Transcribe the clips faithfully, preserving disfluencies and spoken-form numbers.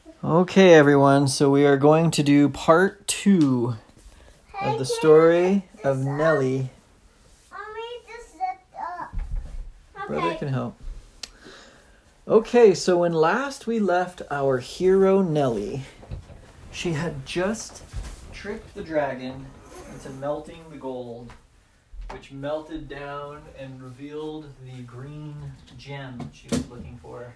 Okay, everyone, so we are going to do part two of the story of Nellie. Brother can help. Okay, so when last we left our hero Nellie, she had just tricked the dragon into melting the gold, which melted down and revealed the green gem she was looking for.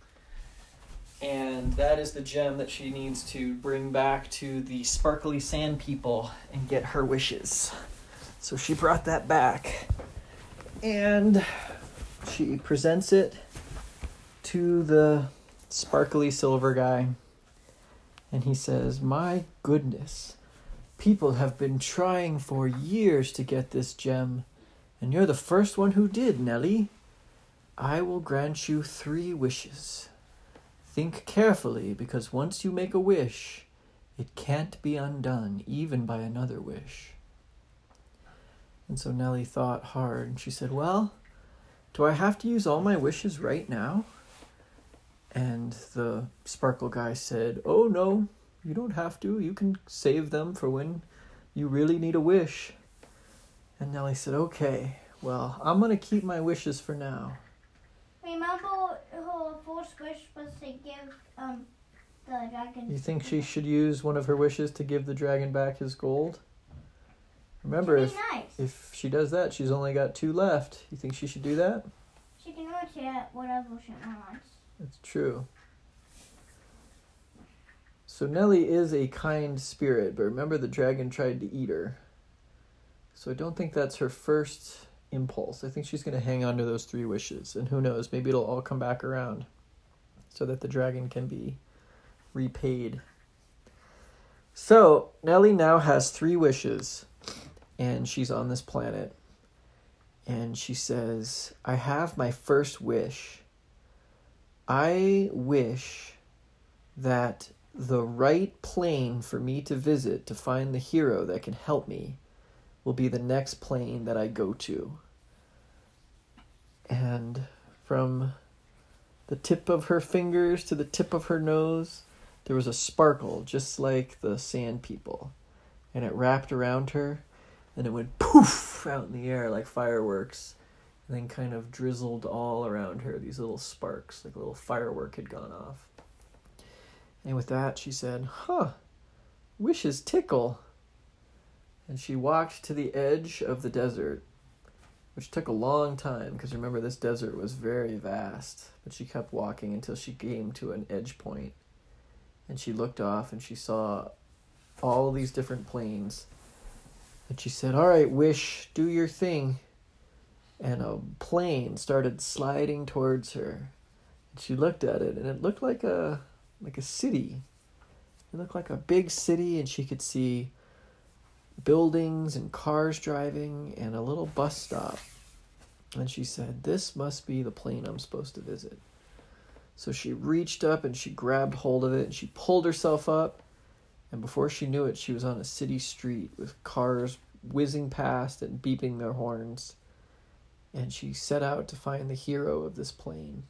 And that is the gem that she needs to bring back to the sparkly sand people and get her wishes. So she brought that back. And she presents it to the sparkly silver guy. And he says, "My goodness, people have been trying for years to get this gem. And you're the first one who did, Nellie. I will grant you three wishes. Think carefully, because once you make a wish, it can't be undone, even by another wish." And so Nellie thought hard, and she said, "Well, do I have to use all my wishes right now?" And the sparkle guy said, "Oh, no, you don't have to. You can save them for when you really need a wish." And Nellie said, "Okay, well, I'm going to keep my wishes for now." Remember her first wish was to give um the dragon. You think she should use one of her wishes to give the dragon back his gold? Remember, if nice. if she does that, she's only got two left. You think she should do that? She can always get whatever she wants. That's true. So Nellie is a kind spirit, but remember the dragon tried to eat her. So I don't think that's her first impulse. I think she's going to hang on to those three wishes. And who knows, maybe it'll all come back around so that the dragon can be repaid. So Nellie now has three wishes, and she's on this planet. And she says, "I have my first wish. I wish that the right plane for me to visit to find the hero that can help me will be the next plane that I go to." And from the tip of her fingers to the tip of her nose, there was a sparkle just like the sand people. And it wrapped around her, and it went poof out in the air like fireworks, and then kind of drizzled all around her, these little sparks, like a little firework had gone off. And with that, she said, "Huh, wishes tickle." And she walked to the edge of the desert, which took a long time, because remember, this desert was very vast. But she kept walking until she came to an edge point. And she looked off and she saw all these different planes. And she said, "All right, wish, do your thing." And a plane started sliding towards her. And she looked at it, and it looked like a like a city. It looked like a big city, and she could see buildings and cars driving and a little bus stop. And she said, "This must be the plane I'm supposed to visit." So she reached up and she grabbed hold of it and she pulled herself up. And before she knew it, she was on a city street with cars whizzing past and beeping their horns. And she set out to find the hero of this plane.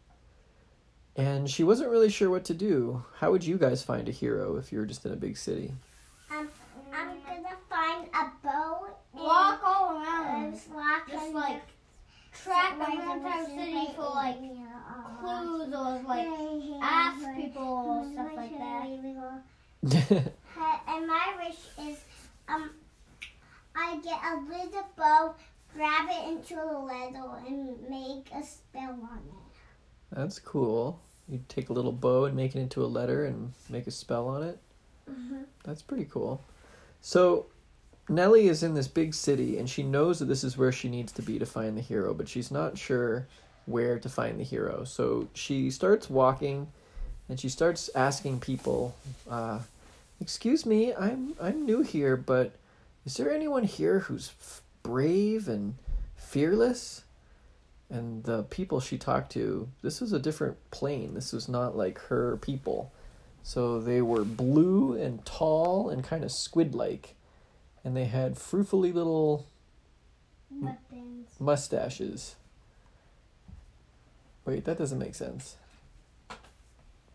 And she wasn't really sure what to do. How would you guys find a hero if you were just in a big city? Um, I'm gonna find a boat. Walk all around. Walk Just and like track like around the our city for like clues or like ask people or stuff like that. And my wish is, um, I get a little bow, grab it into a letter, and make a spell on it. That's cool. You take a little bow and make it into a letter and make a spell on it. Mm-hmm. That's pretty cool. So Nellie is in this big city, and she knows that this is where she needs to be to find the hero, but she's not sure where to find the hero. So she starts walking, and she starts asking people, uh, "Excuse me, I'm I'm new here, but is there anyone here who's f- brave and fearless?" And the people she talked to, this was a different plane. This was not like her people. So they were blue and tall and kind of squid-like. And they had fruitfully little Weapons. mustaches. Wait, that doesn't make sense.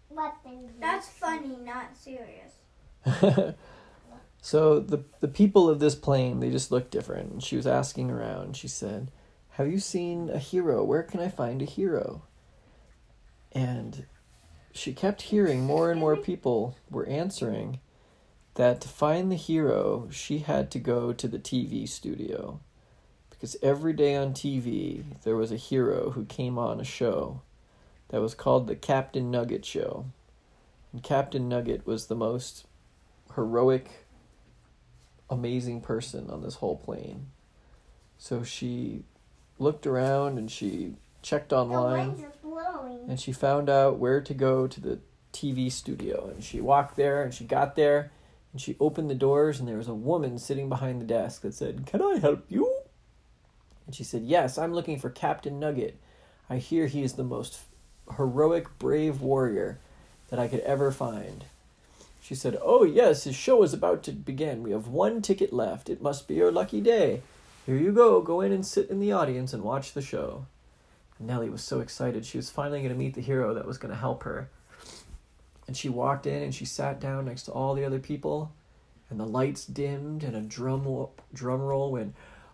weapons. That's funny, not serious. So the the people of this plane, they just looked different. And she was asking around. She said, "Have you seen a hero? Where can I find a hero?" And she kept hearing more and more people were answering that to find the hero, she had to go to the T V studio. Because every day on T V, there was a hero who came on a show that was called the Captain Nugget Show. And Captain Nugget was the most heroic, amazing person on this whole plane. So she looked around and she checked online. The winds are blowing. And she found out where to go to the T V studio. And she walked there and she got there and she opened the doors and there was a woman sitting behind the desk that said, "Can I help you?" And she said, "Yes, I'm looking for Captain Nugget. I hear he is the most heroic, brave warrior that I could ever find." She said, "Oh yes, his show is about to begin. We have one ticket left. It must be your lucky day. Here you go. Go in and sit in the audience and watch the show." Nellie was so excited. She was finally going to meet the hero that was going to help her. And she walked in and she sat down next to all the other people. And the lights dimmed and a drum, drum roll went.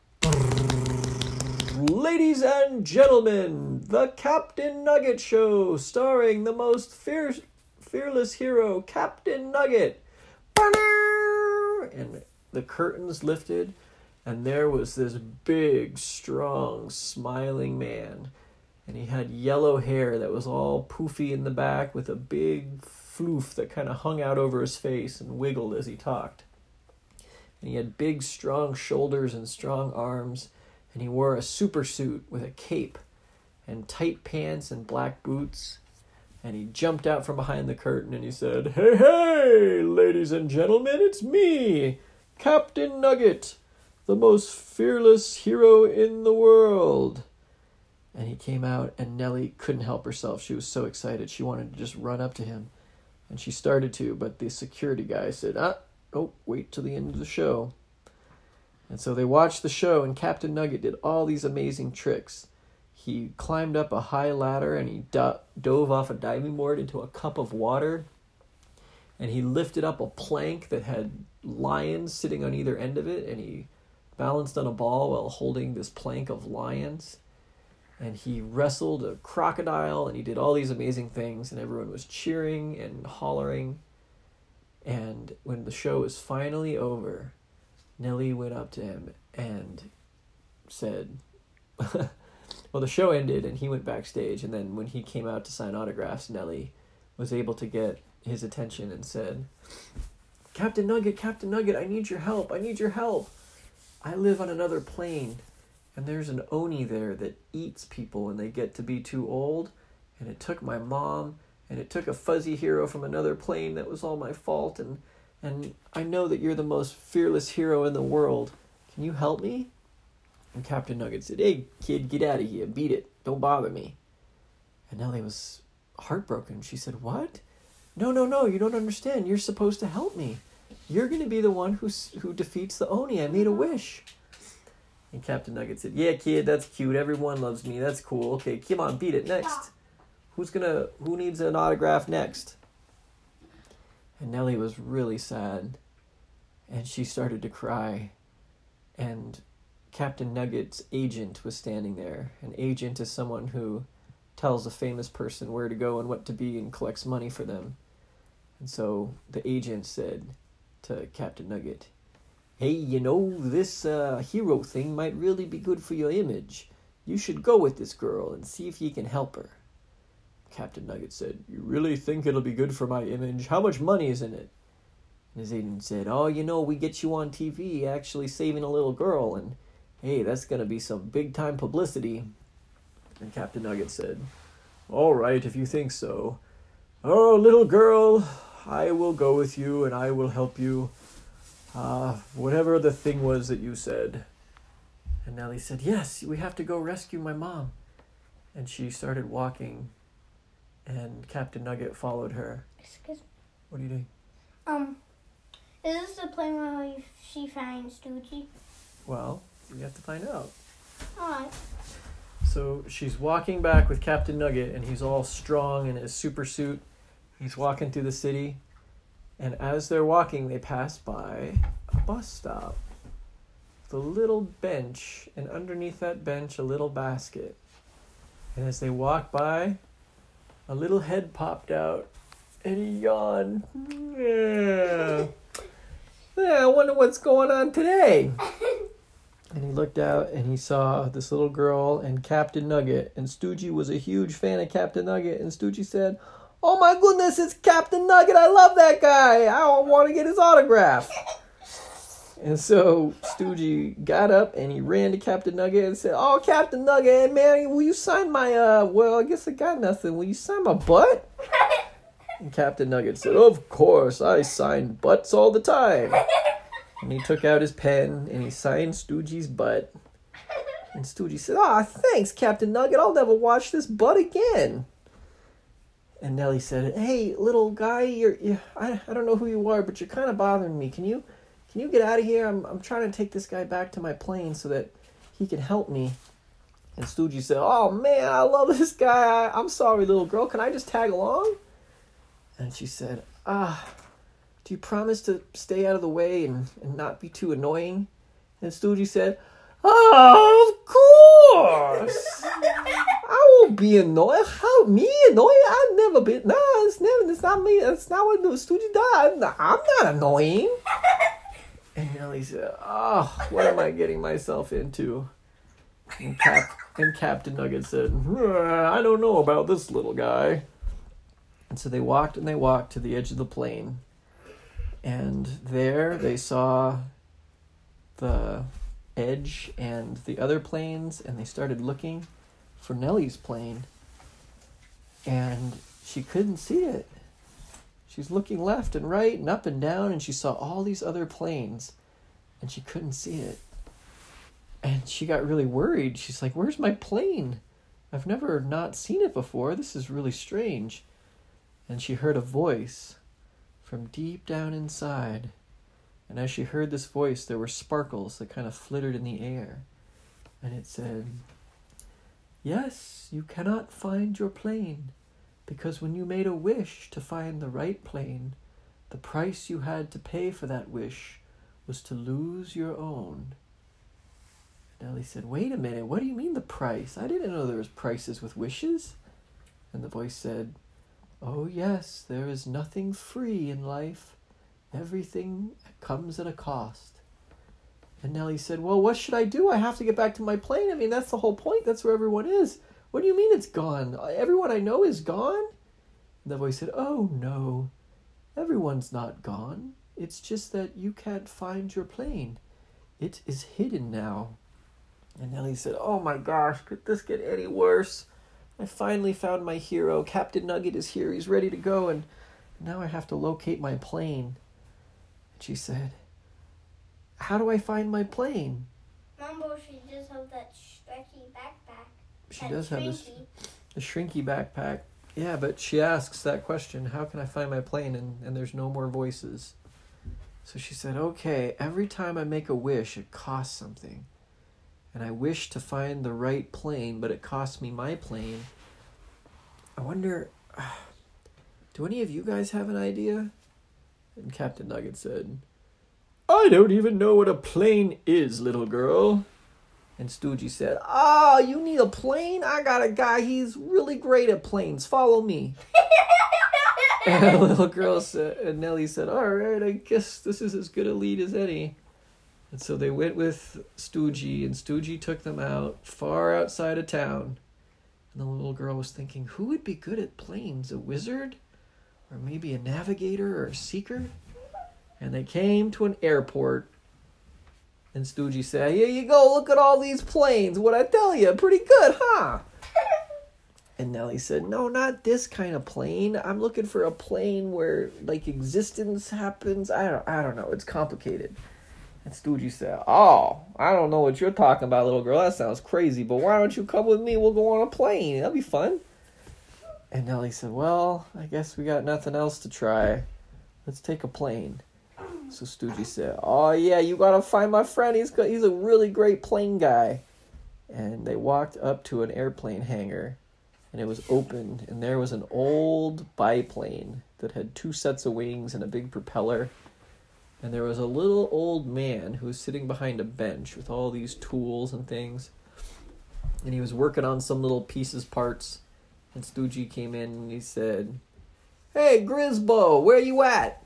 "Ladies and gentlemen, the Captain Nugget Show, starring the most fierce, fearless hero, Captain Nugget." And the curtains lifted. And there was this big, strong, smiling man. And he had yellow hair that was all poofy in the back with a big floof that kind of hung out over his face and wiggled as he talked. And he had big, strong shoulders and strong arms. And he wore a super suit with a cape and tight pants and black boots. And he jumped out from behind the curtain and he said, "Hey, hey, ladies and gentlemen, it's me, Captain Nugget, the most fearless hero in the world." And he came out, and Nellie couldn't help herself. She was so excited. She wanted to just run up to him. And she started to, but the security guy said, ah, oh, wait till the end of the show. And so they watched the show, and Captain Nugget did all these amazing tricks. He climbed up a high ladder, and he do- dove off a diving board into a cup of water. And he lifted up a plank that had lions sitting on either end of it, and he balanced on a ball while holding this plank of lions. And he wrestled a crocodile, and he did all these amazing things, and everyone was cheering and hollering. And when the show was finally over, Nellie went up to him and said, well, the show ended, and he went backstage, and then when he came out to sign autographs, Nellie was able to get his attention and said, "Captain Nugget, Captain Nugget, I need your help, I need your help. I live on another plane, and there's an Oni there that eats people when they get to be too old, and it took my mom, and it took a fuzzy hero from another plane that was all my fault, and, and I know that you're the most fearless hero in the world. Can you help me?" And Captain Nugget said, "Hey, kid, get out of here. Beat it. Don't bother me." And Nellie was heartbroken. She said, "What? No, no, no, you don't understand. You're supposed to help me. You're going to be the one who who defeats the Oni. I made a wish." And Captain Nugget said, "Yeah, kid, that's cute. Everyone loves me. That's cool. Okay, come on, beat it. Next. Who's gonna, who needs an autograph next?" And Nellie was really sad. And she started to cry. And Captain Nugget's agent was standing there. An agent is someone who tells a famous person where to go and what to be and collects money for them. And so the agent said to Captain Nugget, "Hey, you know, this uh, hero thing might really be good for your image. You should go with this girl and see if you can help her." Captain Nugget said, "You really think it'll be good for my image? How much money is in it?" And his agent said, "Oh, you know, we get you on T V actually saving a little girl, and hey, that's going to be some big-time publicity." And Captain Nugget said, "All right, if you think so. Oh, little girl, I will go with you and I will help you. Uh, whatever the thing was that you said." And Nellie said, "Yes, we have to go rescue my mom." And she started walking, and Captain Nugget followed her. Excuse me. What are you doing? Um, is this the plane where she finds Doogie? Well, we have to find out. Alright. So she's walking back with Captain Nugget, and he's all strong in his super suit. He's walking through the city, and as they're walking, they pass by a bus stop. The little bench, and underneath that bench, a little basket. And as they walk by, a little head popped out, and he yawned. Yeah. Yeah, I wonder what's going on today. And he looked out, and he saw this little girl and Captain Nugget. And Stoogie was a huge fan of Captain Nugget. And Stoogie said, "Oh my goodness, it's Captain Nugget. I love that guy. I want to get his autograph." And so Stoogie got up and he ran to Captain Nugget and said, "Oh, Captain Nugget, man, will you sign my, uh, well, I guess I got nothing. Will you sign my butt?" And Captain Nugget said, "Of course, I sign butts all the time." And he took out his pen and he signed Stoogie's butt. And Stoogie said, "Ah, thanks, Captain Nugget. I'll never watch this butt again." And Nellie said, "Hey, little guy, you're, you, I, I don't know who you are, but you're kind of bothering me. Can you, can you get out of here? I'm, I'm trying to take this guy back to my plane so that he can help me." And Stoogie said, "Oh man, I love this guy. I, I'm sorry, little girl. Can I just tag along?" And she said, "Ah, do you promise to stay out of the way and, and not be too annoying?" And Stoogie said, "Oh, of course. I won't be annoying. How me annoying? I've never been. No, it's never. It's not me. It's not what Stoogie does. No, I'm not annoying." And Nellie said, "Oh, what am I getting myself into?" And, Cap, and Captain Nugget said, "I don't know about this little guy." And so they walked and they walked to the edge of the plane. And there they saw the edge and the other planes, and they started looking for Nellie's plane. And she couldn't see it. She's looking left and right and up and down, and she saw all these other planes, and she couldn't see it. And she got really worried. She's like, "Where's my plane? I've never not seen it before. This is really strange." And she heard a voice from deep down inside. And as she heard this voice, there were sparkles that kind of flittered in the air. And it said, "Yes, you cannot find your plane, because when you made a wish to find the right plane, the price you had to pay for that wish was to lose your own." And Ellie said, "Wait a minute, what do you mean the price? I didn't know there was prices with wishes." And the voice said, "Oh yes, there is nothing free in life. Everything comes at a cost." And Nellie said, "Well, what should I do? I have to get back to my plane. I mean, that's the whole point. That's where everyone is." "What do you mean it's gone? Everyone I know is gone?" And the voice said, "Oh no, everyone's not gone. It's just that you can't find your plane. It is hidden now." And Nellie said, "Oh my gosh, could this get any worse? I finally found my hero. Captain Nugget is here. He's ready to go, and now I have to locate my plane." And she said, "How do I find my plane?" Mumbo, she does have that stretchy backpack. She that does have this shrinky. the shrinky backpack. Yeah, but she asks that question, "How can I find my plane?" And, and there's no more voices. So she said, "Okay, every time I make a wish, it costs something. And I wish to find the right plane, but it costs me my plane. I wonder, uh, do any of you guys have an idea?" And Captain Nugget said, "I don't even know what a plane is, little girl." And Stoogie said, "Oh, you need a plane? I got a guy, he's really great at planes. Follow me." And the little girl said, and Nellie said, "All right, I guess this is as good a lead as any." And so they went with Stoogie, and Stoogie took them out, far outside of town. And the little girl was thinking, who would be good at planes? A wizard? Or maybe a navigator or a seeker? And they came to an airport. And Stoogie said, "Here you go, look at all these planes. What'd I tell you? Pretty good, huh?" And Nellie said, "No, not this kind of plane. I'm looking for a plane where, like, existence happens. I don't, I don't know. It's complicated." And Stoogie said, "Oh, I don't know what you're talking about, little girl. That sounds crazy, but why don't you come with me? We'll go on a plane. That'll be fun." And Nellie said, "Well, I guess we got nothing else to try. Let's take a plane." So Stoogie said, "Oh, yeah, you got to find my friend. He's got, he's a really great plane guy." And they walked up to an airplane hangar, and it was open, and there was an old biplane that had two sets of wings and a big propeller. And there was a little old man who was sitting behind a bench with all these tools and things. And he was working on some little pieces, parts. And Stoogie came in and he said, "Hey, Grizmo, where you at?"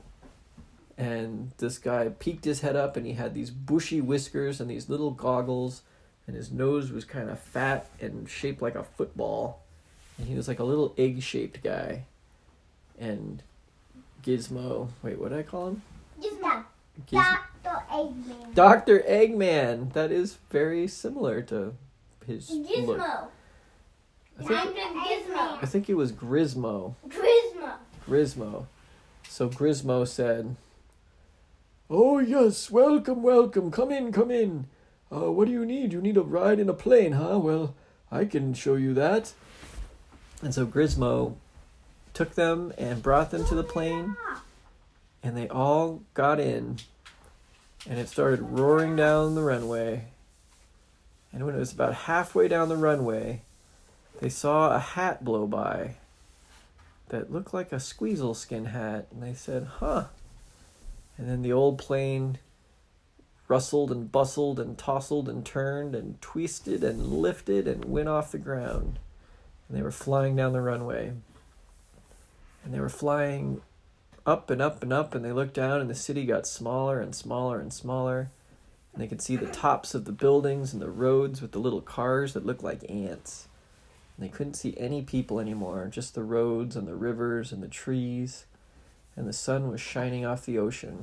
And this guy peeked his head up and he had these bushy whiskers and these little goggles. And his nose was kind of fat and shaped like a football. And he was like a little egg-shaped guy. And Gizmo... Wait, what did I call him? Gizmo. Giz- Doctor Eggman. Doctor Eggman. That is very similar to his Gizmo. look. I think, I'm the Gizmo. I think it was Grizmo. Gizmo. Grizmo. So Grizmo said, "Oh, yes, welcome, welcome. Come in, come in. Uh, what do you need? You need a ride in a plane, huh? Well, I can show you that." And so Grizmo took them and brought them to the plane, and they all got in, and it started roaring down the runway. And when it was about halfway down the runway, they saw a hat blow by that looked like a squeezle skin hat, and they said, "Huh." And then the old plane rustled and bustled and tousled and turned and twisted and lifted and went off the ground. And they were flying down the runway. And they were flying up and up and up, and they looked down, and the city got smaller and smaller and smaller. And they could see the tops of the buildings and the roads with the little cars that looked like ants. And they couldn't see any people anymore, just the roads and the rivers and the trees. And the sun was shining off the ocean.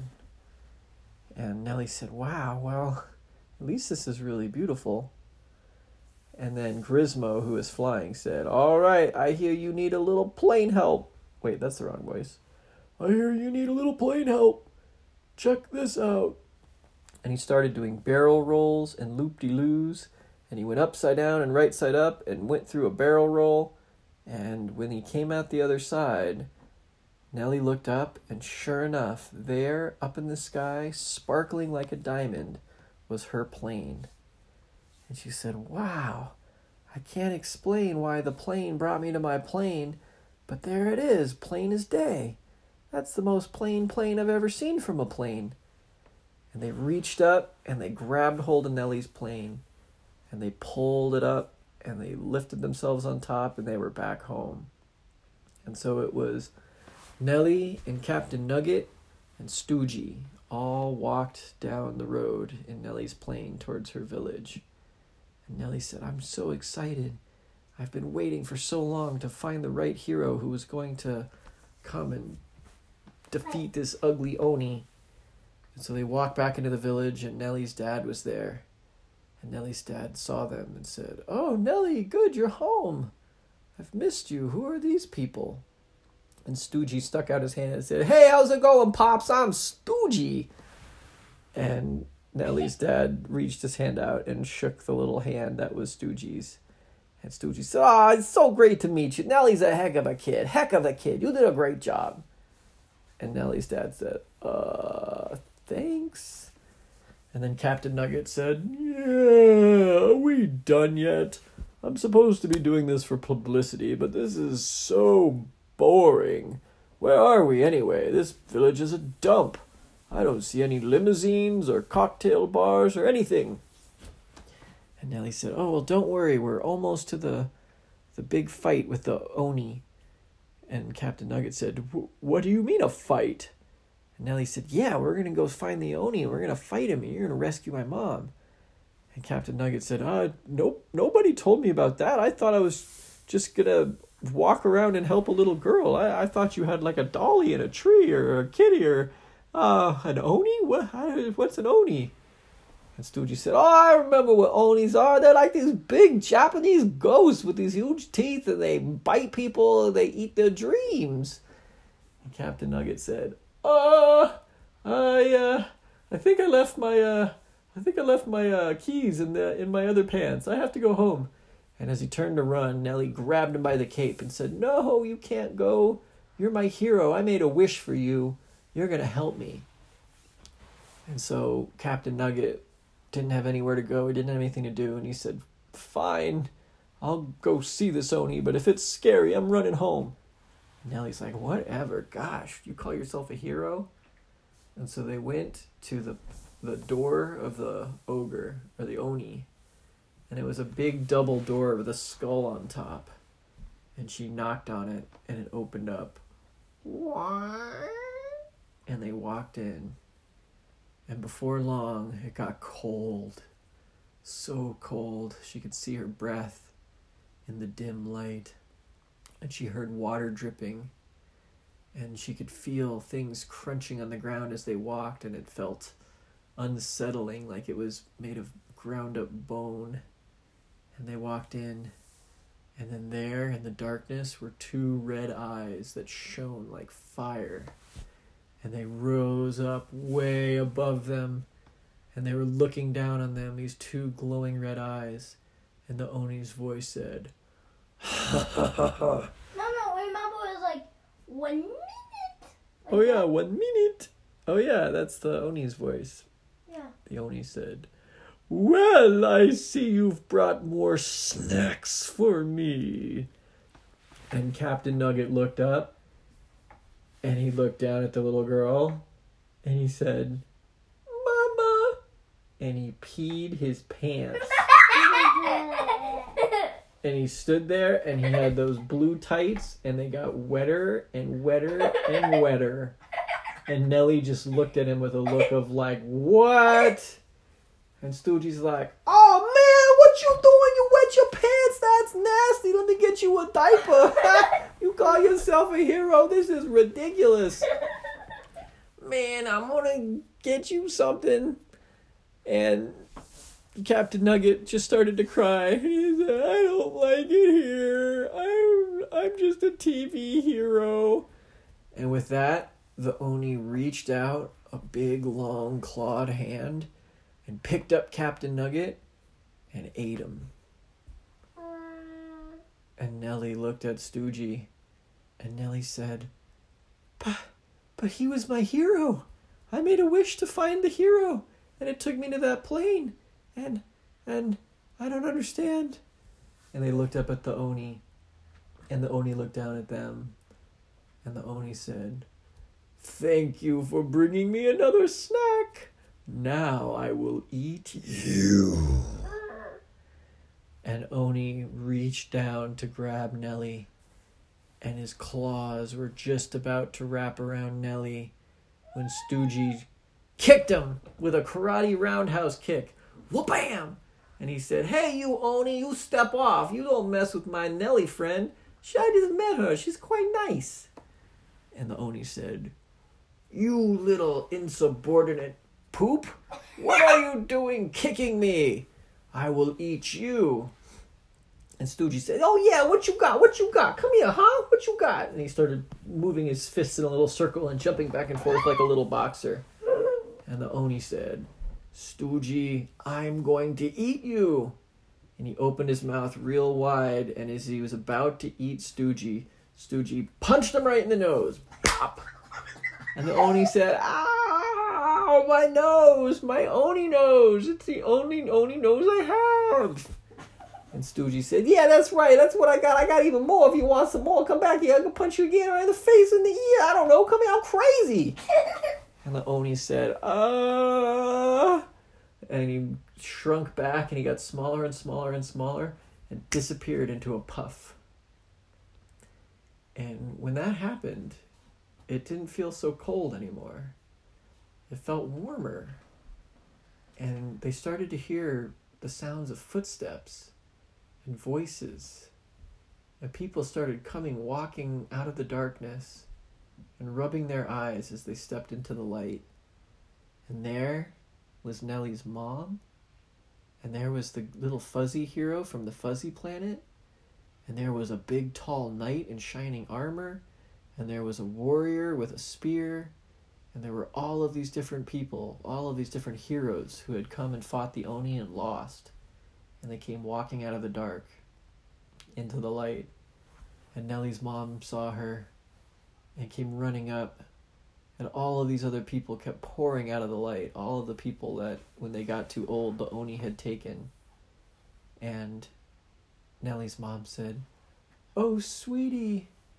And Nellie said, "Wow, well, at least this is really beautiful." And then Grizmo, who was flying, said, "All right, I hear you need a little plane help." Wait, that's the wrong voice. "I hear you need a little plane help. Check this out." And he started doing barrel rolls and loop-de-loos. And he went upside down and right side up and went through a barrel roll. And when he came out the other side, Nellie looked up, and sure enough, there, up in the sky, sparkling like a diamond, was her plane. And she said, "Wow, I can't explain why the plane brought me to my plane, but there it is, plain as day. That's the most plain plane I've ever seen from a plane." And they reached up, and they grabbed hold of Nellie's plane, and they pulled it up, and they lifted themselves on top, and they were back home. And so it was Nellie and Captain Nugget and Stoogie all walked down the road in Nellie's plane towards her village. And Nellie said, "I'm so excited. I've been waiting for so long to find the right hero who was going to come and defeat this ugly Oni." And so they walked back into the village, and Nellie's dad was there. And Nellie's dad saw them and said, "Oh, Nellie, good, you're home. I've missed you. Who are these people?" And Stoogie stuck out his hand and said, "Hey, how's it going, Pops? I'm Stoogie." And Nellie's dad reached his hand out and shook the little hand that was Stoogie's. And Stoogie said, "Oh, it's so great to meet you. Nellie's a heck of a kid. Heck of a kid. You did a great job." And Nellie's dad said, uh, thanks. And then Captain Nugget said, "Yeah, are we done yet? I'm supposed to be doing this for publicity, but this is so boring. Where are we anyway? This village is a dump. I don't see any limousines or cocktail bars or anything." And Nellie said, "Oh, well, don't worry. We're almost to the the big fight with the Oni." And Captain Nugget said, "What do you mean a fight?" And Nellie said, "Yeah, we're going to go find the Oni and we're going to fight him and you're going to rescue my mom." And Captain Nugget said, uh, nope, nobody told me about that. I thought I was just going to walk around and help a little girl. I, I thought you had like a dolly in a tree or a kitty or uh, an Oni? What? What's an Oni? And Stoogie said, "Oh, I remember what Onis are. They're like these big Japanese ghosts with these huge teeth, and they bite people and they eat their dreams." And Captain Nugget said, Uh, I, uh, I think I left my, uh, I think I left my, uh, keys in the, in my other pants. I have to go home." And as he turned to run, Nellie grabbed him by the cape and said, "No, you can't go. You're my hero. I made a wish for you. You're going to help me." And so Captain Nugget didn't have anywhere to go. He didn't have anything to do. And he said, "Fine, I'll go see this Oni, but if it's scary, I'm running home." Nellie's like, whatever, gosh, you call yourself a hero? And so they went to the the door of the ogre, or the Oni, and it was a big double door with a skull on top. And she knocked on it, and it opened up. And they walked in. And before long, it got cold. So cold, she could see her breath in the dim light. And she heard water dripping. And she could feel things crunching on the ground as they walked, and it felt unsettling, like it was made of ground up bone. And they walked in, and then there in the darkness were two red eyes that shone like fire. And they rose up way above them, and they were looking down on them, these two glowing red eyes. And the Oni's voice said, ha ha ha ha. No, no, remember it was like, one minute. Like oh yeah, one minute. Oh yeah, that's the Oni's voice. Yeah. The Oni said, well, I see you've brought more snacks for me. And Captain Nugget looked up, and he looked down at the little girl, and he said, Mama! And he peed his pants. And he stood there, and he had those blue tights, and they got wetter and wetter and wetter. And Nellie just looked at him with a look of like, what? And Stoogie's like, oh man, what you doing? You wet your pants? That's nasty. Let me get you a diaper. You call yourself a hero? This is ridiculous. Man, I'm gonna get you something. And Captain Nugget just started to cry. He said, I don't like it here. I'm, I'm just a T V hero. And with that, the Oni reached out a big, long, clawed hand and picked up Captain Nugget and ate him. And Nellie looked at Stoogie, and Nellie said, but, but he was my hero. I made a wish to find the hero, and it took me to that plane. And, and I don't understand. And they looked up at the Oni, and the Oni looked down at them, and the Oni said, thank you for bringing me another snack. Now I will eat you. And Oni reached down to grab Nellie, and his claws were just about to wrap around Nellie when Stoogie kicked him with a karate roundhouse kick. Whoop-bam! And he said, hey, you Oni, you step off. You don't mess with my Nellie friend. I just met her. She's quite nice. And the Oni said, you little insubordinate poop. What are you doing kicking me? I will eat you. And Stoogie said, oh yeah, what you got? What you got? Come here, huh? What you got? And he started moving his fists in a little circle and jumping back and forth like a little boxer. And the Oni said, Stoogie, I'm going to eat you. And he opened his mouth real wide, and as he was about to eat Stoogie, Stoogie punched him right in the nose. Pop! And the Oni said, ow, my nose, my Oni nose. It's the only Oni nose I have. And Stoogie said, yeah, that's right. That's what I got. I got even more. If you want some more, come back here. I can punch you again right in the face, in the ear. I don't know. Come here. I'm crazy. And the Oni said, uh... And he shrunk back, and he got smaller and smaller and smaller and disappeared into a puff. And when that happened, it didn't feel so cold anymore. It felt warmer. And they started to hear the sounds of footsteps and voices. And people started coming, walking out of the darkness and rubbing their eyes as they stepped into the light. And there was Nellie's mom. And there was the little fuzzy hero from the Fuzzy Planet. And there was a big tall knight in shining armor. And there was a warrior with a spear. And there were all of these different people, all of these different heroes who had come and fought the Oni and lost. And they came walking out of the dark into the light. And Nellie's mom saw her and came running up. And all of these other people kept pouring out of the light. All of the people that, when they got too old, the Oni had taken. And Nellie's mom said, oh, sweetie,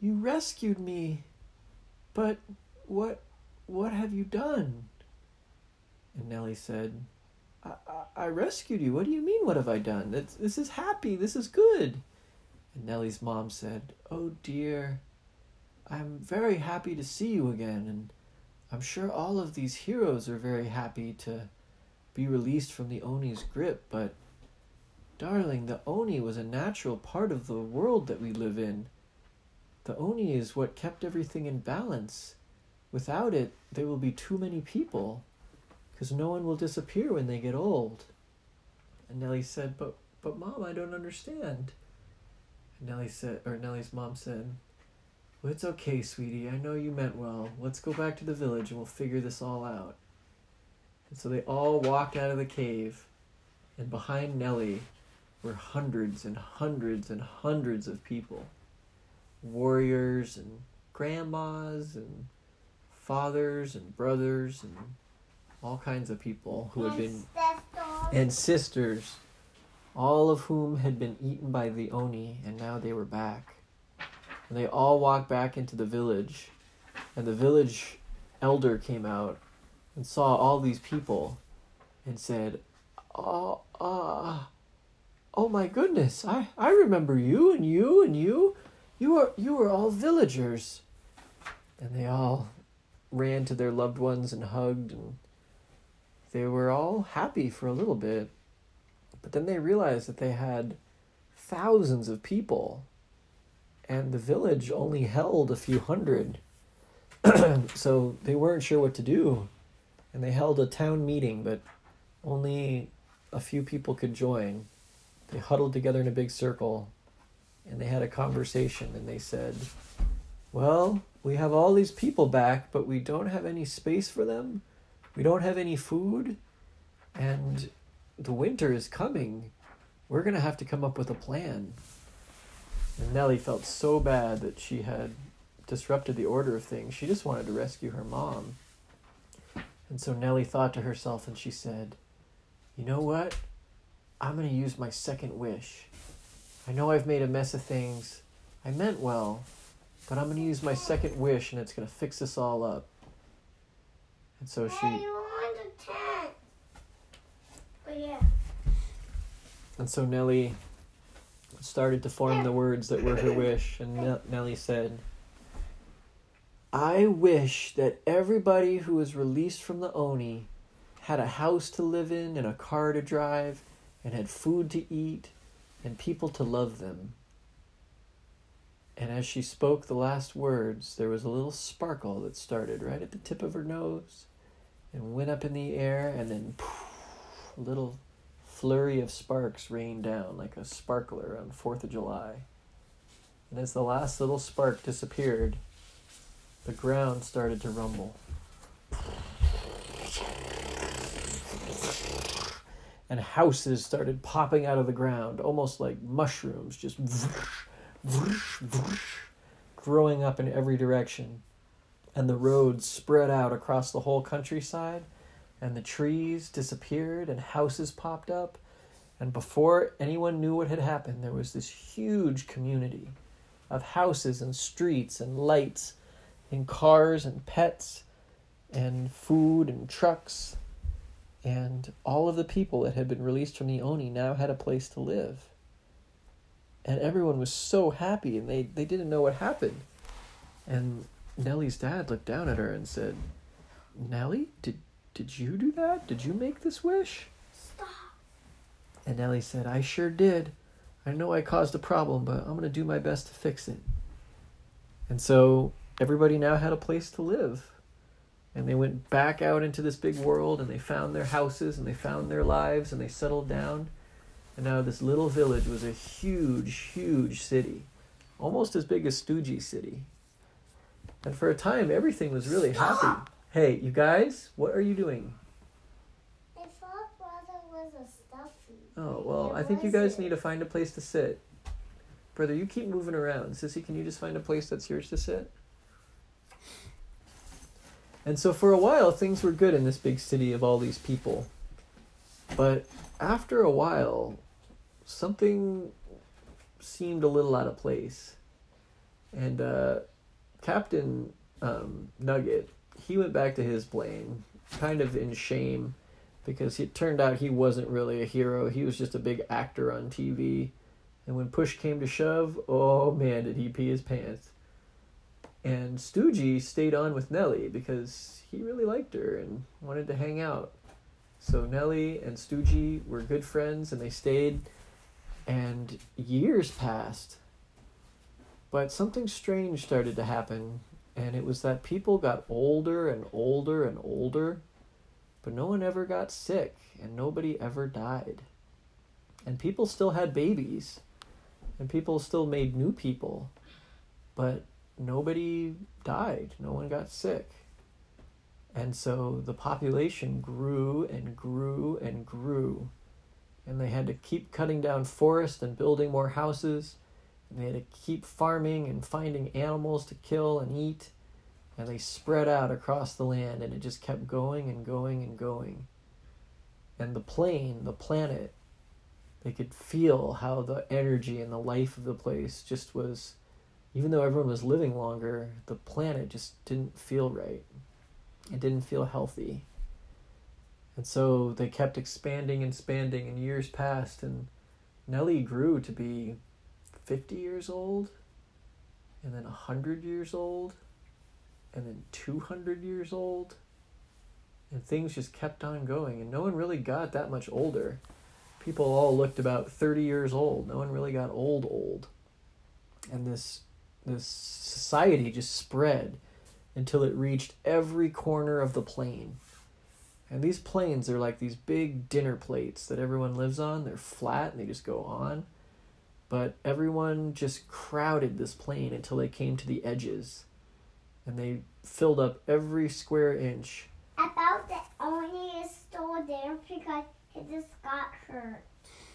You rescued me, but what, what have you done? And Nellie said, I, I, I rescued you. What do you mean, what have I done? It's, this is happy. This is good. And Nellie's mom said, oh dear, I'm very happy to see you again, and I'm sure all of these heroes are very happy to be released from the Oni's grip, but darling, the Oni was a natural part of the world that we live in. The Oni is what kept everything in balance. Without it, there will be too many people, because no one will disappear when they get old. And Nellie said, but, but Mom, I don't understand. And Nellie said, or Nellie's mom said, well, it's okay, sweetie. I know you meant well. Let's go back to the village and we'll figure this all out. And so they all walked out of the cave, and behind Nellie were hundreds and hundreds and hundreds of people. Warriors and grandmas and fathers and brothers and all kinds of people who had been... And sisters, all of whom had been eaten by the Oni, and now they were back. And they all walked back into the village, and the village elder came out and saw all these people and said, oh, uh, oh my goodness, I, I remember you and you and you. You are you are all villagers. And they all ran to their loved ones and hugged, and they were all happy for a little bit. But then they realized that they had thousands of people, and the village only held a few hundred. So they weren't sure what to do. And they held a town meeting, but only a few people could join. They huddled together in a big circle, and they had a conversation, and they said, well, we have all these people back, but we don't have any space for them. We don't have any food, and the winter is coming. We're going to have to come up with a plan. And Nellie felt so bad that she had disrupted the order of things. She just wanted to rescue her mom. And so Nellie thought to herself, and she said, you know what? I'm going to use my second wish. I know I've made a mess of things. I meant well, but I'm going to use my second wish, and it's going to fix this all up. And so she... Hey, you want a tent? But yeah. And so Nellie started to form the words that were her wish, and N- Nellie said, I wish that everybody who is released from the Oni had a house to live in and a car to drive and had food to eat and people to love them. And as she spoke the last words, there was a little sparkle that started right at the tip of her nose and went up in the air, and then poof, a little flurry of sparks rained down like a sparkler on fourth of July. And as the last little spark disappeared, the ground started to rumble. And houses started popping out of the ground, almost like mushrooms, just whoosh, whoosh, whoosh, growing up in every direction. And the roads spread out across the whole countryside, and the trees disappeared, and houses popped up. And before anyone knew what had happened, there was this huge community of houses and streets and lights and cars and pets and food and trucks. And all of the people that had been released from the Oni now had a place to live. And everyone was so happy, and they, they didn't know what happened. And Nellie's dad looked down at her and said, Nellie, did, did you do that? Did you make this wish? Stop. And Nellie said, I sure did. I know I caused a problem, but I'm going to do my best to fix it. And so everybody now had a place to live. And they went back out into this big world, and they found their houses, and they found their lives, and they settled down. And now this little village was a huge, huge city, almost as big as Stoogie City. And for a time, everything was really Stop. happy. Hey, you guys, what are you doing? I thought brother was a stuffy. Oh, well, It I think you guys wasn't. need to find a place to sit. Brother, you keep moving around. Sissy, can you just find a place that's yours to sit? And so for a while, things were good in this big city of all these people. But after a while, something seemed a little out of place. And uh, Captain um, Nugget, he went back to his plane, kind of in shame, because it turned out he wasn't really a hero. He was just a big actor on T V. And when push came to shove, oh man, did he pee his pants. And Stoogie stayed on with Nellie because he really liked her and wanted to hang out. So Nellie and Stoogie were good friends, and they stayed, and years passed. But something strange started to happen, and it was that people got older and older and older, but no one ever got sick, and nobody ever died. And people still had babies, and people still made new people, but nobody died. No one got sick. And so the population grew and grew and grew, and they had to keep cutting down forests and building more houses, and they had to keep farming and finding animals to kill and eat, and they spread out across the land, and it just kept going and going and going. And the plane, the planet, they could feel how the energy and the life of the place just was, even though everyone was living longer, the planet just didn't feel right. It didn't feel healthy. And so they kept expanding and expanding, and years passed, and Nellie grew to be fifty years old, and then one hundred years old, and then two hundred years old, and things just kept on going, and no one really got that much older. People all looked about thirty years old. No one really got old old. And this this society just spread until it reached every corner of the plane. And these planes are like these big dinner plates that everyone lives on. They're flat and they just go on. But everyone just crowded this plane until they came to the edges. And they filled up every square inch. About the Oni is still there because he just got hurt.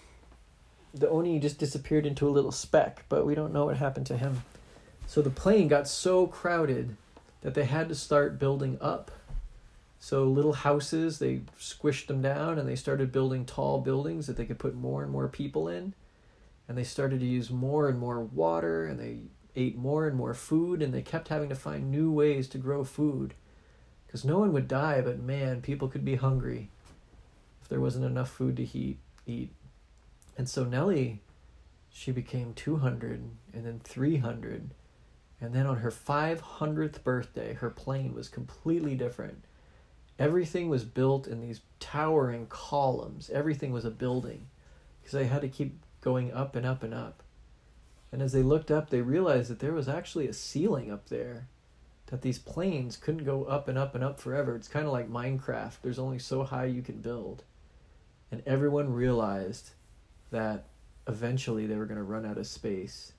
The Oni just disappeared into a little speck, but we don't know what happened to him. So the plane got so crowded that they had to start building up. So little houses, they squished them down, and they started building tall buildings that they could put more and more people in. And they started to use more and more water, and they ate more and more food, and they kept having to find new ways to grow food. Because no one would die, but man, people could be hungry if there wasn't enough food to eat. eat. And so Nellie, she became two hundred, and then three hundred. And then on her five hundredth birthday, her plane was completely different. Everything was built in these towering columns. Everything was a building, because they had to keep going up and up and up. And as they looked up, they realized that there was actually a ceiling up there, that these planes couldn't go up and up and up forever. It's kind of like Minecraft. There's only so high you can build. And everyone realized that eventually they were going to run out of space.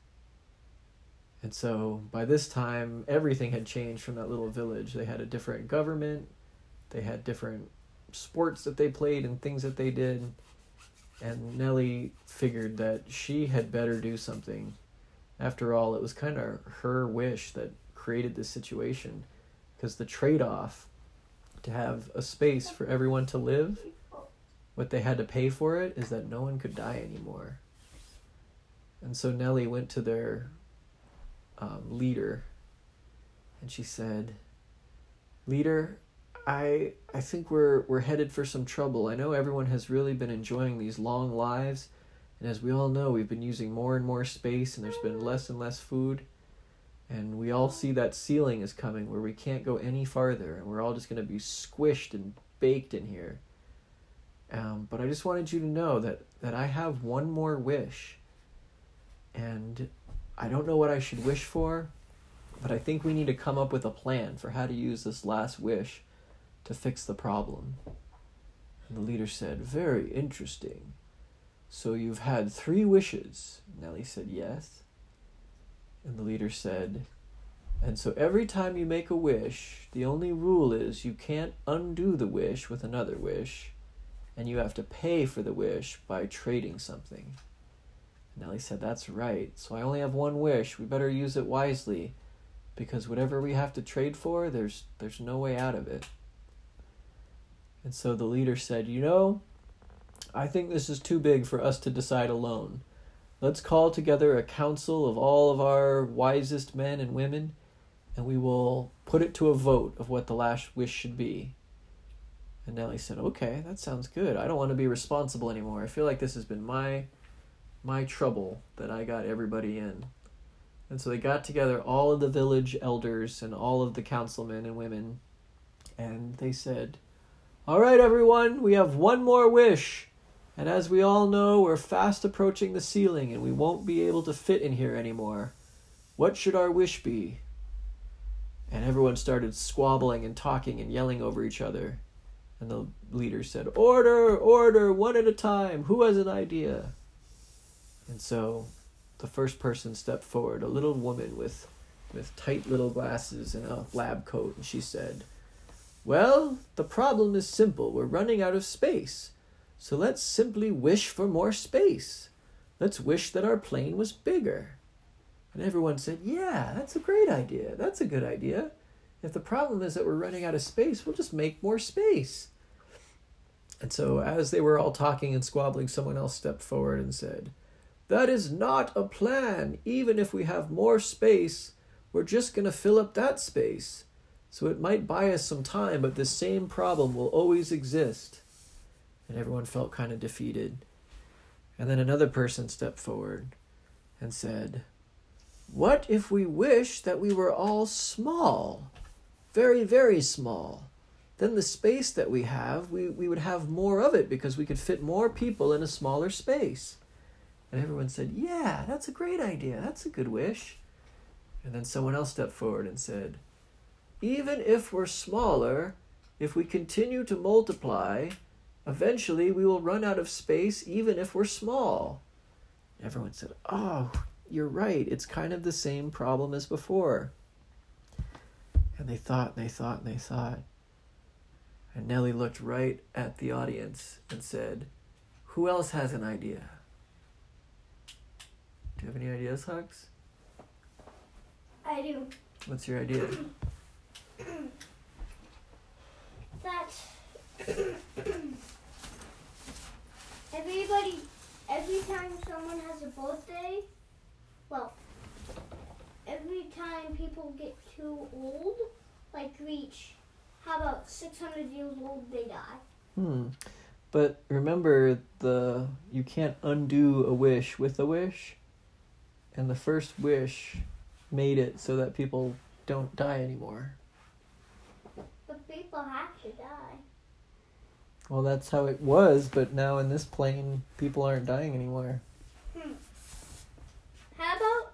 And so by this time, everything had changed from that little village. They had a different government. They had different sports that they played and things that they did. And Nellie figured that she had better do something. After all, it was kind of her wish that created this situation. Because the trade-off to have a space for everyone to live, what they had to pay for it is that no one could die anymore. And so Nellie went to their um, leader, and she said, "Leader, I I think we're we're headed for some trouble. I know everyone has really been enjoying these long lives, and as we all know, we've been using more and more space, and there's been less and less food, and we all see that ceiling is coming where we can't go any farther, and we're all just going to be squished and baked in here. Um, but I just wanted you to know that, that I have one more wish, and I don't know what I should wish for, but I think we need to come up with a plan for how to use this last wish to fix the problem." And the leader said, "Very interesting. So you've had three wishes?" Nellie said, "Yes." And the leader said, "And so every time you make a wish, the only rule is you can't undo the wish with another wish, and you have to pay for the wish by trading something." And Nellie said, "That's right. So I only have one wish. We better use it wisely, because whatever we have to trade for, there's there's no way out of it." And so the leader said, "You know, I think this is too big for us to decide alone. let's call together a council of all of our wisest men and women, and we will put it to a vote of what the last wish should be. And Nellie said, okay, that sounds good. I don't want to be responsible anymore. I feel like this has been my my trouble that I got everybody in. And so they got together all of the village elders and all of the councilmen and women, and they said, all right, everyone, we have one more wish. And as we all know, we're fast approaching the ceiling and we won't be able to fit in here anymore. What should our wish be? And everyone started squabbling and talking and yelling over each other. And the leader said, order, order, one at a time. Who has an idea? And so the first person stepped forward, a little woman with, with tight little glasses and a lab coat. And she said, well, the problem is simple. We're running out of space. So let's simply wish for more space. Let's wish that our plane was bigger. And everyone said, yeah, that's a great idea. That's a good idea. If the problem is that we're running out of space, we'll just make more space. And so as they were all talking and squabbling, someone else stepped forward and said, that is not a plan. Even if we have more space, we're just going to fill up that space. So it might buy us some time, but the same problem will always exist. And everyone felt kind of defeated. And then another person stepped forward and said, what if we wish that we were all small? Very, very small. Then the space that we have, we, we would have more of it because we could fit more people in a smaller space. And everyone said, yeah, that's a great idea. That's a good wish. And then someone else stepped forward and said, even if we're smaller, if we continue to multiply, eventually we will run out of space even if we're small. And everyone said, oh, you're right. It's kind of the same problem as before. And they thought and they thought and they thought. And Nellie looked right at the audience and said, who else has an idea? Do you have any ideas, Hugs? I do. What's your idea? That everybody, every time someone has a birthday, well, every time people get too old, like reach, how about six hundred years old, they die. Hmm. But remember, the you can't undo a wish with a wish. And the first wish made it so that people don't die anymore. But people have to die. Well, that's how it was, but now in this plane, people aren't dying anymore. Hmm. How about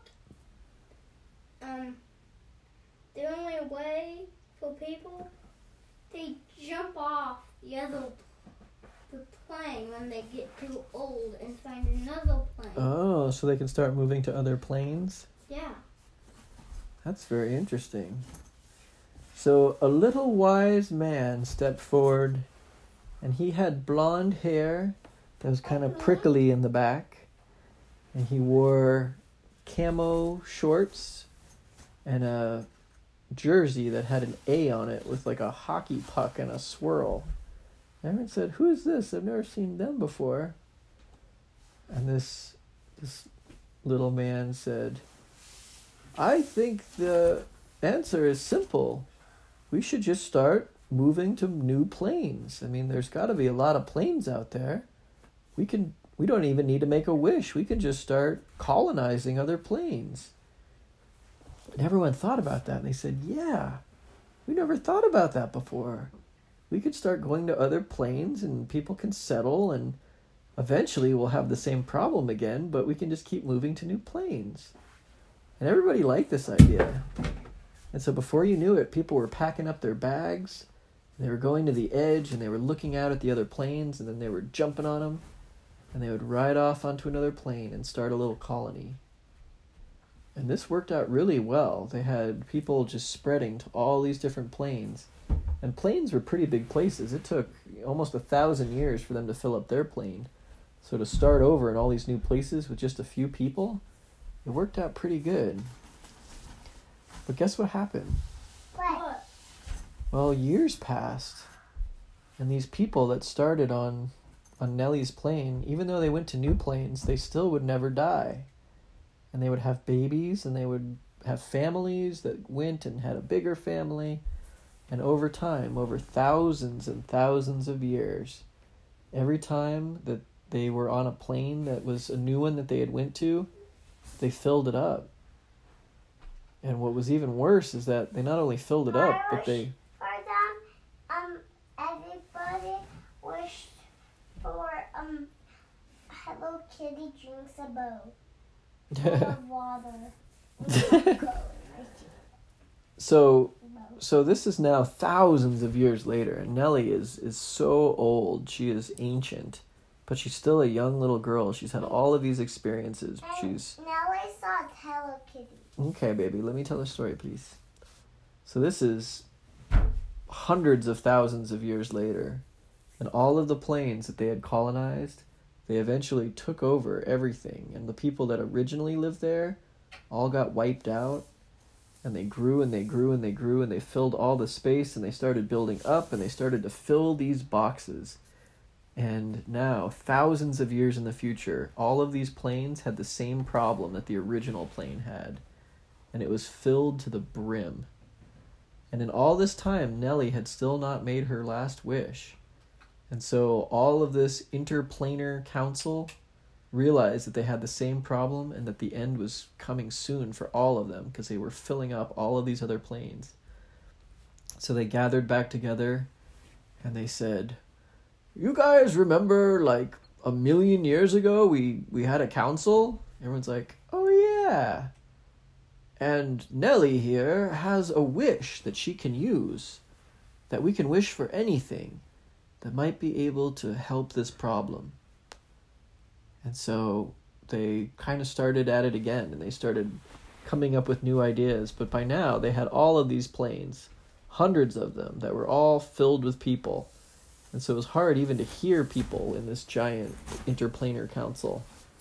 um the only way for people, they jump off the other the plane when they get too old and find another plane. Oh, so they can start moving to other planes? Yeah. That's very interesting. So a little wise man stepped forward, and he had blonde hair that was kind of prickly in the back, and he wore camo shorts and a jersey that had an A on it with like a hockey puck and a swirl. Everyone said, who is this? I've never seen them before. And this this little man said, I think the answer is simple. We should just start moving to new planes. I mean, there's got to be a lot of planes out there. We can we don't even need to make a wish. We can just start colonizing other planes. And everyone thought about that, and they said, yeah, we never thought about that before. We could start going to other planes, and people can settle, and eventually we'll have the same problem again, but we can just keep moving to new planes. And everybody liked this idea. And so before you knew it, people were packing up their bags, and they were going to the edge, and they were looking out at the other planes, and then they were jumping on them, and they would ride off onto another plane and start a little colony. And this worked out really well. They had people just spreading to all these different planes. And planes were pretty big places. It took almost a thousand years for them to fill up their plane. So to start over in all these new places with just a few people, it worked out pretty good. But guess what happened? What? Well, years passed, and these people that started on on Nellie's plane, even though they went to new planes, they still would never die. And they would have babies, and they would have families that went and had a bigger family. And over time, over thousands and thousands of years, every time that they were on a plane that was a new one that they had went to, they filled it up. And what was even worse is that they not only filled it up, but they... For them, um, everybody wished for, um, Hello Kitty drinks a bowl full of water. So, so this is now thousands of years later, and Nellie is, is so old. She is ancient, but she's still a young little girl. She's had all of these experiences. She's Nellie saw Hello Kitty. Okay, baby, let me tell the story, please. So this is hundreds of thousands of years later, and all of the planes that they had colonized, they eventually took over everything, and the people that originally lived there all got wiped out, and they grew and they grew and they grew, and they filled all the space, and they started building up, and they started to fill these boxes. And now, thousands of years in the future, all of these planes had the same problem that the original plane had. And it was filled to the brim. And in all this time, Nellie had still not made her last wish. And so all of this interplanar council realized that they had the same problem and that the end was coming soon for all of them because they were filling up all of these other planes. So they gathered back together and they said, "You guys remember like a million years ago we, we had a council?" Everyone's like, "Oh yeah. And Nellie here has a wish that she can use, that we can wish for anything that might be able to help this problem." And so they kind of started at it again, and they started coming up with new ideas. But by now, they had all of these planes, hundreds of them, that were all filled with people. And so it was hard even to hear people in this giant interplanar council.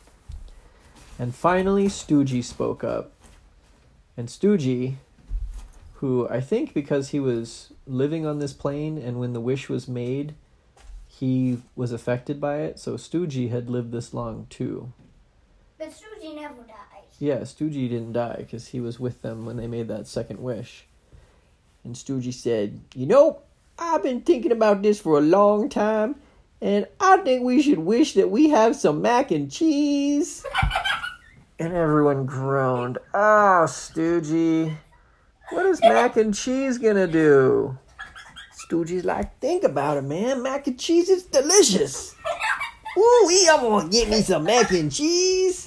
And finally, Stoogie spoke up. And Stoogie, who I think because he was living on this plane and when the wish was made, he was affected by it. So Stoogie had lived this long too. But Stoogie never died. Yeah, Stoogie didn't die because he was with them when they made that second wish. And Stoogie said, "You know, I've been thinking about this for a long time, and I think we should wish that we have some mac and cheese." And everyone groaned. "Oh, Stoogie, what is mac and cheese gonna do?" Stoogie's like, "Think about it, man. Mac and cheese is delicious. Ooh, I'm gonna get me some mac and cheese."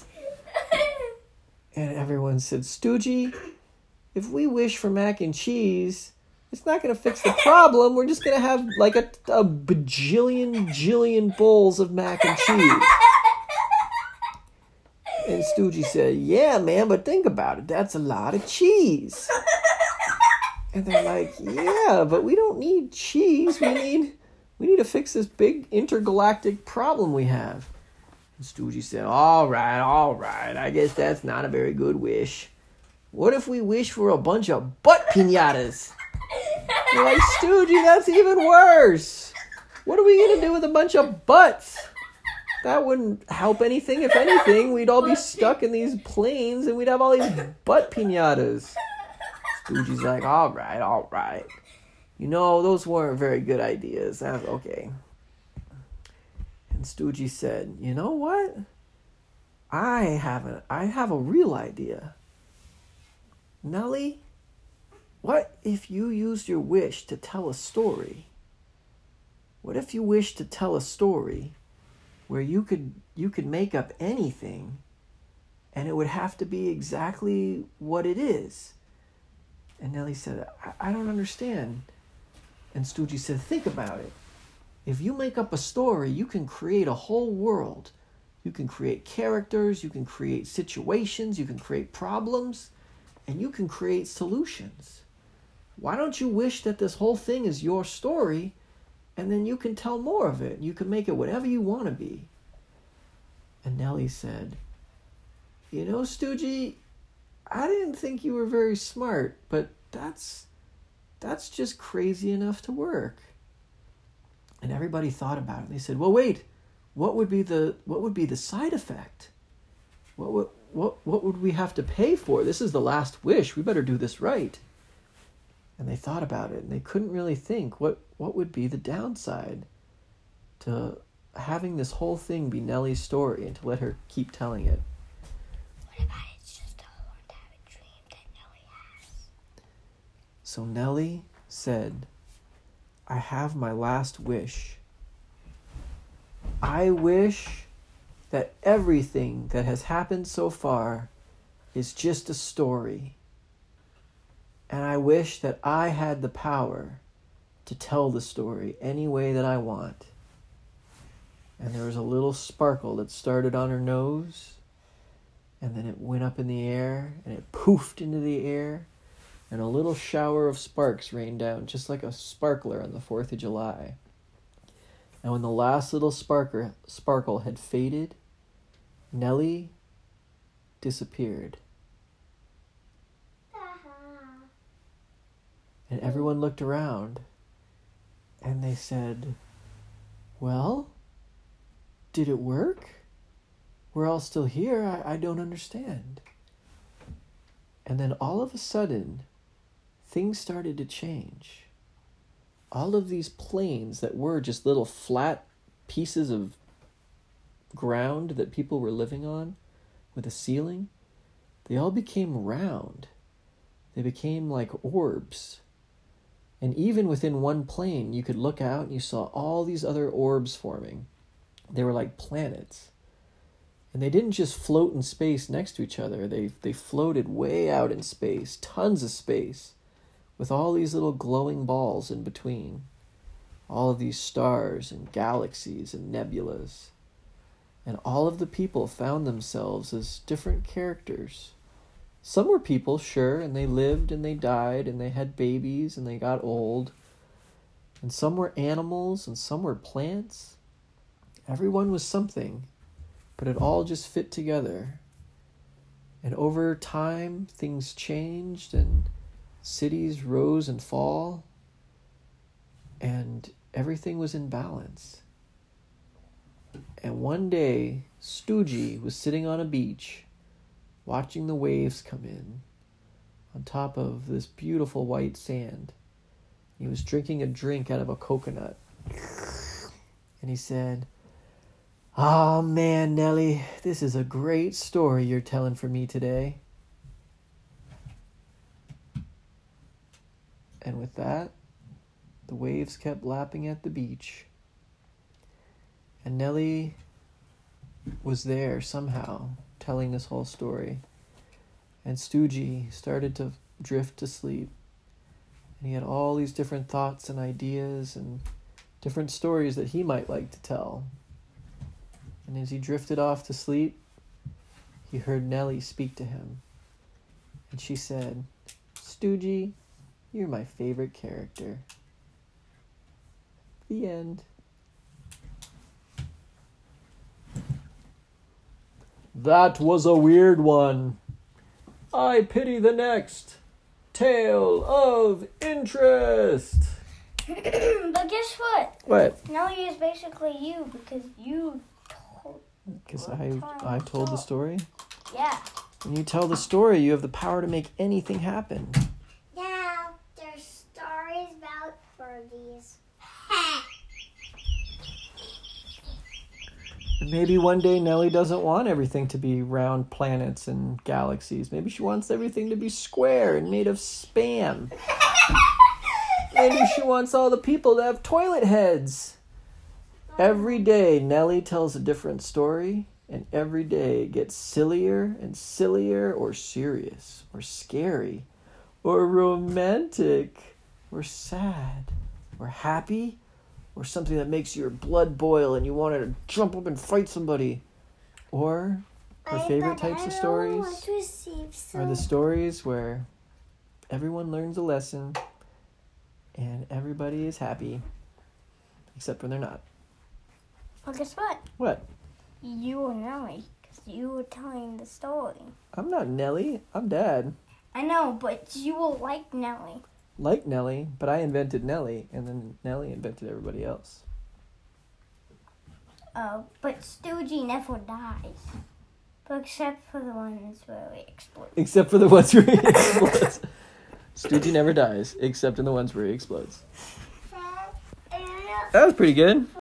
And everyone said, "Stoogie, if we wish for mac and cheese, it's not gonna fix the problem. We're just gonna have like a, a bajillion, jillion bowls of mac and cheese." And Stoogie said, "Yeah, man, but think about it. That's a lot of cheese." And they're like, "Yeah, but we don't need cheese. We need we need to fix this big intergalactic problem we have." And Stoogie said, all right, all right. I guess that's not a very good wish. What if we wish for a bunch of butt piñatas?" They're like, "Stoogie, that's even worse. What are we going to do with a bunch of butts? That wouldn't help anything. If anything, we'd all be stuck in these planes and we'd have all these butt piñatas." Stoogie's like, all right, all right. You know, those weren't very good ideas. That's okay. And Stoogie said, "You know what? I have a, I have a real idea. Nellie, what if you used your wish to tell a story? What if you wished to tell a story where you could you could make up anything and it would have to be exactly what it is?" And Nellie said, I, I don't understand. And Stoogie said, "Think about it. If you make up a story, you can create a whole world. You can create characters, you can create situations, you can create problems, and you can create solutions. Why don't you wish that this whole thing is your story, and then you can tell more of it. You can make it whatever you want to be." And Nellie said, "You know, Stoogie, I didn't think you were very smart, but that's that's just crazy enough to work." And everybody thought about it. They said, "Well, wait, what would be the what would be the side effect? What would what what would we have to pay for? This is the last wish. We better do this right. And they thought about it, and they couldn't really think what what would be the downside to having this whole thing be Nellie's story and to let her keep telling it. What about it's just a haunted dream that Nellie has? So Nellie said, I have my last wish. I wish that everything that has happened so far is just a story. And I wish that I had the power to tell the story any way that I want. And there was a little sparkle that started on her nose, and then it went up in the air, and it poofed into the air, and a little shower of sparks rained down, just like a sparkler on the fourth of July. And when the last little sparkle, sparkle had faded, Nellie disappeared. And everyone looked around, and they said, well, did it work? We're all still here. I, I don't understand. And then all of a sudden, things started to change. All of these planes that were just little flat pieces of ground that people were living on with a ceiling, they all became round. They became like orbs. And even within one plane, you could look out and you saw all these other orbs forming. They were like planets. And they didn't just float in space next to each other. They they floated way out in space, tons of space, with all these little glowing balls in between. All of these stars and galaxies and nebulas. And all of the people found themselves as different characters. Some were people, sure, and they lived and they died and they had babies and they got old. And some were animals and some were plants. Everyone was something, but it all just fit together. And over time, things changed and cities rose and fall, and everything was in balance. And one day, Stoogie was sitting on a beach, watching the waves come in on top of this beautiful white sand. He was drinking a drink out of a coconut. And he said, "Ah, man, Nellie, this is a great story you're telling for me today." And with that, the waves kept lapping at the beach. And Nellie was there somehow, telling this whole story. And Stoogie started to drift to sleep. And he had all these different thoughts and ideas and different stories that he might like to tell. And as he drifted off to sleep, he heard Nellie speak to him. And she said, "Stoogie, you're my favorite character." The end. That was a weird one. I pity the next. Tale of interest. But guess what? What? Nellie is basically you because you told. Because I I told the story? Yeah. When you tell the story, you have the power to make anything happen. Now, there's stories about birdies. And maybe one day Nellie doesn't want everything to be round planets and galaxies. Maybe she wants everything to be square and made of Spam. Maybe she wants all the people to have toilet heads. Every day Nellie tells a different story, and every day it gets sillier and sillier, or serious, or scary, or romantic, or sad, or happy, or something that makes your blood boil and you want to jump up and fight somebody. Or her favorite types of stories are the stories where everyone learns a lesson and everybody is happy, except when they're not. Well, guess what? What? You were Nellie because you were telling the story. I'm not Nellie. I'm Dad. I know, but you will like Nellie. Like Nellie, but I invented Nellie, and then Nellie invented everybody else. Uh, but Stoogie never dies. But except for the ones where he explodes. Except for the ones where he explodes. Stoogie never dies, except in the ones where he explodes. That was pretty good.